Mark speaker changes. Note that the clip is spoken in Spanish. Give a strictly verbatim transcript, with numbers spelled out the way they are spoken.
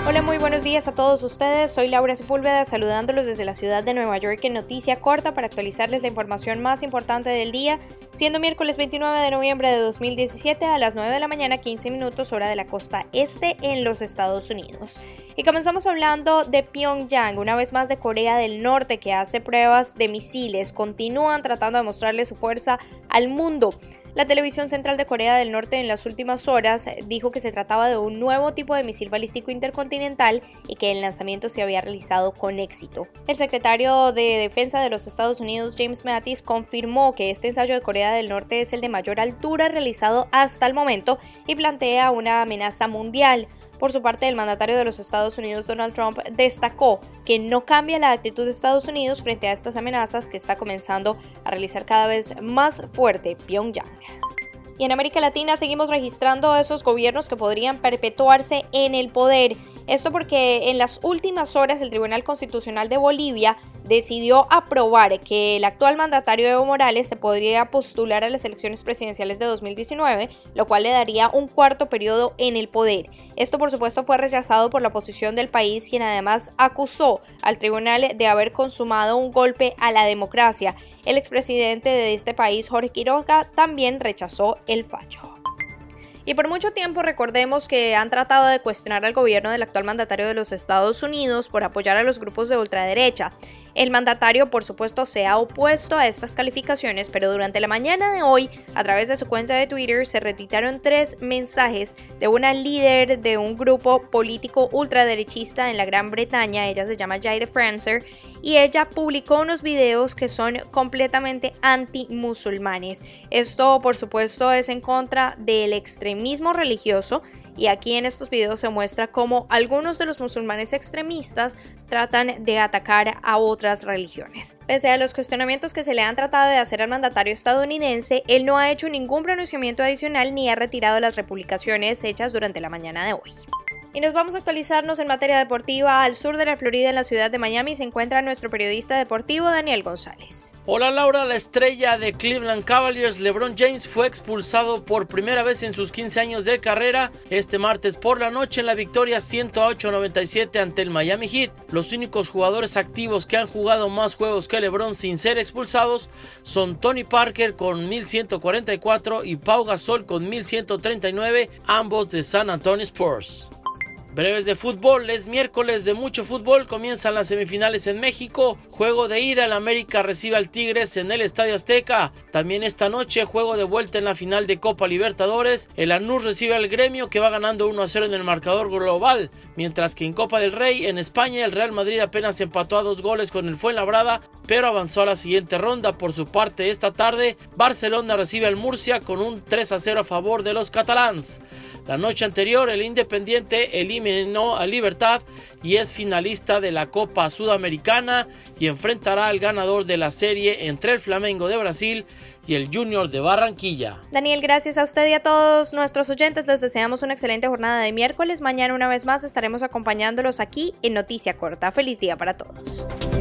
Speaker 1: Hola, muy buenos días a todos ustedes. Soy Laura Sepúlveda saludándolos desde la ciudad de Nueva York en Noticia Corta para actualizarles la información más importante del día, siendo miércoles veintinueve de noviembre de dos mil diecisiete a las nueve de la mañana, quince minutos hora de la costa este en los Estados Unidos. Y comenzamos hablando de Pyongyang, una vez más de Corea del Norte, que hace pruebas de misiles. Continúan tratando de mostrarle su fuerza al mundo. La televisión central de Corea del Norte en las últimas horas dijo que se trataba de un nuevo tipo de misil balístico intercontinental y que el lanzamiento se había realizado con éxito. El secretario de Defensa de los Estados Unidos, James Mattis, confirmó que este ensayo de Corea del Norte es el de mayor altura realizado hasta el momento y plantea una amenaza mundial. Por su parte, el mandatario de los Estados Unidos, Donald Trump, destacó que no cambia la actitud de Estados Unidos frente a estas amenazas que está comenzando a realizar cada vez más fuerte Pyongyang. Y en América Latina seguimos registrando esos gobiernos que podrían perpetuarse en el poder. Esto porque en las últimas horas el Tribunal Constitucional de Bolivia decidió aprobar que el actual mandatario Evo Morales se podría postular a las elecciones presidenciales de dos mil diecinueve, lo cual le daría un cuarto periodo en el poder. Esto, por supuesto, fue rechazado por la oposición del país, quien además acusó al tribunal de haber consumado un golpe a la democracia. El expresidente de este país, Jorge Quiroga, también rechazó el fallo. Y por mucho tiempo recordemos que han tratado de cuestionar al gobierno del actual mandatario de los Estados Unidos por apoyar a los grupos de ultraderecha. El mandatario, por supuesto, se ha opuesto a estas calificaciones, pero durante la mañana de hoy, a través de su cuenta de Twitter, se retuitaron tres mensajes de una líder de un grupo político ultraderechista en la Gran Bretaña. Ella se llama Jayde Francer, y ella publicó unos videos que son completamente anti-musulmanes. Esto, por supuesto, es en contra del extremismo religioso, y aquí en estos videos se muestra cómo algunos de los musulmanes extremistas tratan de atacar a otras religiones. Pese a los cuestionamientos que se le han tratado de hacer al mandatario estadounidense, él no ha hecho ningún pronunciamiento adicional ni ha retirado las republicaciones hechas durante la mañana de hoy. Y nos vamos a actualizarnos en materia deportiva. Al sur de la Florida, en la ciudad de Miami, se encuentra nuestro periodista deportivo Daniel González.
Speaker 2: Hola Laura, la estrella de Cleveland Cavaliers, LeBron James, fue expulsado por primera vez en sus quince años de carrera este martes por la noche en la victoria ciento ocho a noventa y siete ante el Miami Heat. Los únicos jugadores activos que han jugado más juegos que LeBron sin ser expulsados son Tony Parker con mil ciento cuarenta y cuatro y Pau Gasol con mil ciento treinta y nueve, ambos de San Antonio Spurs. Breves de fútbol, es miércoles de mucho fútbol, comienzan las semifinales en México, juego de ida, el América recibe al Tigres en el Estadio Azteca, también esta noche juego de vuelta en la final de Copa Libertadores, el Lanús recibe al Gremio que va ganando uno a cero en el marcador global, mientras que en Copa del Rey, en España, el Real Madrid apenas empató a dos goles con el Fuenlabrada, pero avanzó a la siguiente ronda. Por su parte, esta tarde, Barcelona recibe al Murcia con un tres a cero a favor de los catalans. La noche anterior, el Independiente eliminó a Libertad y es finalista de la Copa Sudamericana y enfrentará al ganador de la serie entre el Flamengo de Brasil y el Junior de Barranquilla.
Speaker 1: Daniel, gracias a usted y a todos nuestros oyentes. Les deseamos una excelente jornada de miércoles. Mañana una vez más estaremos acompañándolos aquí en Noticia Corta. Feliz día para todos.